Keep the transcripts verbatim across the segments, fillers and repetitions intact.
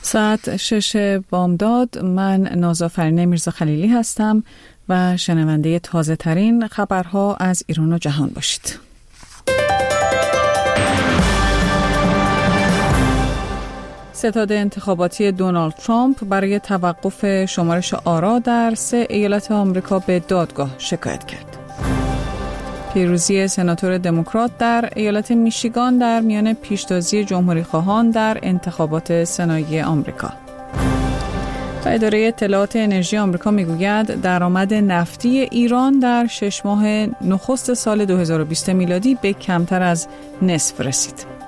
ساعت شش بامداد. من نازافرین میرزا خلیلی هستم و شنونده تازه ترین خبرها از ایران و جهان باشید. ستاد انتخاباتی دونالد ترامپ برای توقف شمارش آرا در سه ایالت آمریکا به دادگاه شکایت کرد. پیروزی سناتور دموکرات در ایالت میشیگان در میان پیشتازی جمهوری‌خواهان در انتخابات سنایی آمریکا. و اداره اطلاعات انرژی آمریکا میگوید درآمد نفتی ایران در شش ماه نخست سال دو هزار و بیست میلادی به کمتر از نصف رسید.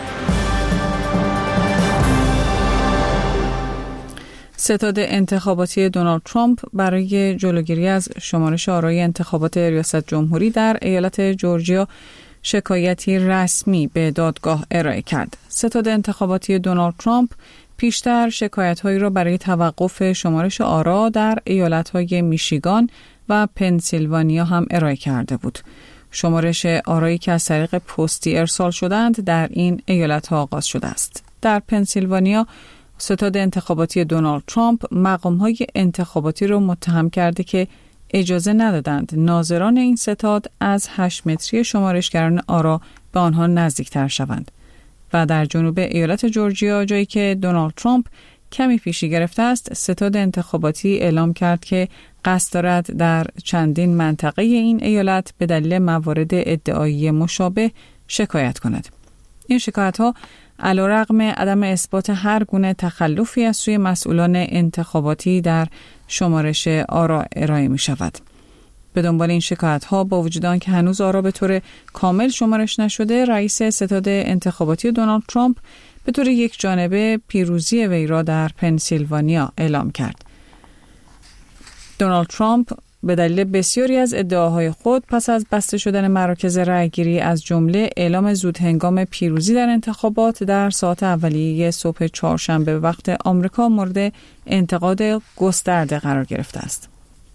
ستاد انتخاباتی دونالد ترامپ برای جلوگیری از شمارش آرای انتخابات ریاست جمهوری در ایالت جورجیا شکایتی رسمی به دادگاه ارائه کرد. ستاد انتخاباتی دونالد ترامپ پیشتر شکایت‌هایی را برای توقف شمارش آرا در ایالت‌های میشیگان و پنسیلوانیا هم ارائه کرده بود. شمارش آرایی که از طریق پستی ارسال شدند در این ایالت‌ها آغاز شده است. در پنسیلوانیا ستاد انتخاباتی دونالد ترامپ مقام‌های انتخاباتی را متهم کرده که اجازه ندادند ناظران این ستاد از هشت متری شمارشگران آرا به آنها نزدیکتر شوند. و در جنوب ایالت جورجیا، جایی که دونالد ترامپ کمی پیشی گرفته است، ستاد انتخاباتی اعلام کرد که قصد دارد در چندین منطقه این ایالت به دلیل موارد ادعایی مشابه شکایت کند. این شکایت‌ها علیرغم عدم اثبات هر گونه تخلفی از سوی مسئولان انتخاباتی در شمارش آرا ارائه می شود. به دنبال این شکایت‌ها با وجود آنکه هنوز آرا به طور کامل شمارش نشده، رئیس ستاد انتخاباتی دونالد ترامپ به طور یک جانبه پیروزی وی را در پنسیلوانیا اعلام کرد. دونالد ترامپ به دلیل بسیاری از ادعاهای خود پس از بسته شدن مراکز رأیگیری از جمله اعلام زودهنگام پیروزی در انتخابات در ساعات اولیه صبح چهارشنبه وقت آمریکا مورد انتقاد گسترده قرار گرفته است.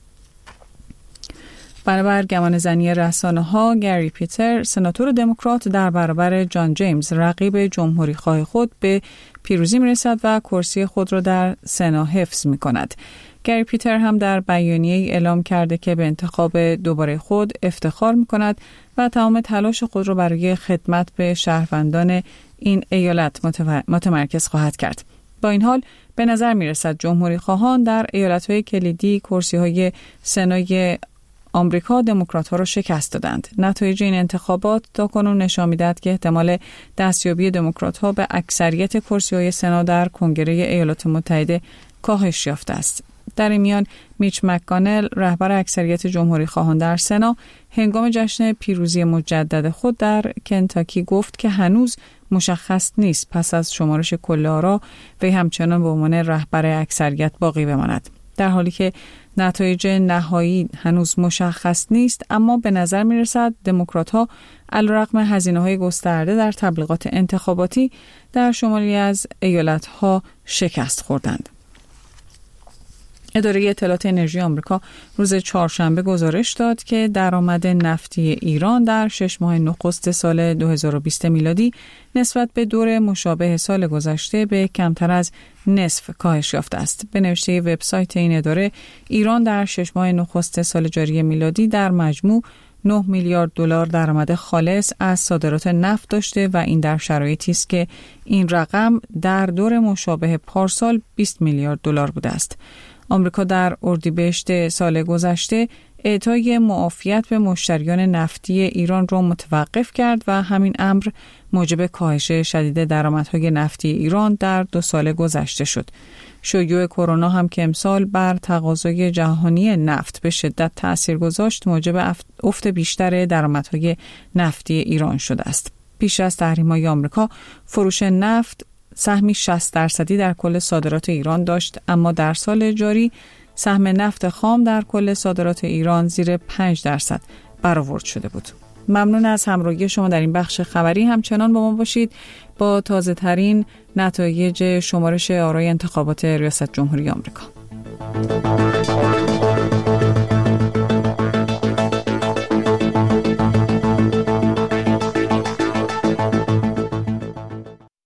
بنابر گمانه‌زنی رسانه‌ها، گری پیتر، سناتور دموکرات، در برابر جان جیمز، رقیب جمهوری‌خواه خود، به پیروزی می‌رسد و کرسی خود را در سنا حفظ می‌کند. گری پیتر هم در بیانیه‌ای اعلام کرده که به انتخاب دوباره خود افتخار می‌کند و تمام تلاش خود را برای خدمت به شهروندان این ایالت متمرکز خواهد کرد. با این حال به نظر می‌رسد جمهوری‌خواهان در ایالت‌های کلیدی کرسی‌های سنای آمریکا دموکرات‌ها را شکست دادند. نتایج این انتخابات تاکنون نشان می‌دهد که احتمال دستیابی دموکرات‌ها به اکثریت کرسی‌های سنا در کنگره ایالات متحده کاهش یافته است. در این میان میچ مک‌کانل، رهبر اکثریت جمهوری خواهان در سنا، هنگام جشن پیروزی مجدد خود در کنتاکی گفت که هنوز مشخص نیست پس از شمارش کل آرا وی همچنان به عنوان رهبر اکثریت باقی بماند. در حالی که نتایج نهایی هنوز مشخص نیست، اما به نظر می رسد دموکرات‌ها علیرغم هزینه‌های گسترده در تبلیغات انتخاباتی در شمالی از ایالت‌ها شکست خوردند. اداره اطلاعات انرژی آمریکا روز چهارشنبه گزارش داد که درآمد نفتی ایران در شش ماه نخست سال دو هزار و بیست میلادی نسبت به دور مشابه سال گذشته به کمتر از نصف کاهش یافته است. به نوشته وبسایت این اداره، ایران در شش ماه نخست سال جاری میلادی در مجموع نه میلیارد دلار درآمد خالص از صادرات نفت داشته و این در شرایطی است که این رقم در دور مشابه پارسال بیست میلیارد دلار بوده است. آمریکا در اردیبهشت سال گذشته اعطای معافیت به مشتریان نفتی ایران را متوقف کرد و همین امر موجب کاهش شدید درآمدهای نفتی ایران در دو سال گذشته شد. شیوع کرونا هم که امسال بر تقاضای جهانی نفت به شدت تأثیر گذاشت، موجب افت بیشتر درآمدهای نفتی ایران شده است. پیش از تحریم‌های آمریکا، فروش نفت سهمی شصت درصدی در کل صادرات ایران داشت، اما در سال جاری سهم نفت خام در کل صادرات ایران زیر پنج درصد برآورد شده بود. ممنون از همراهی شما در این بخش خبری. همچنان با ما باشید با تازه ترین نتایج شمارش آرای انتخابات ریاست جمهوری آمریکا.